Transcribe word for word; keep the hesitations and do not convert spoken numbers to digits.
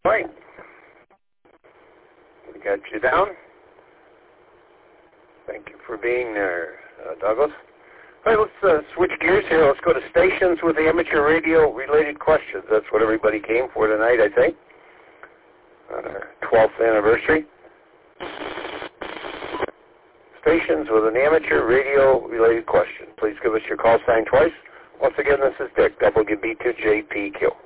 Right. We got you down. Thank you for being there, uh, Douglas. All right, let's uh, switch gears here. Let's go to stations with amateur radio-related questions. That's what everybody came for tonight, I think, on our twelfth anniversary. Stations with an amateur radio-related question. Please give us your call sign twice. Once again, this is Dick, W B two J P Q.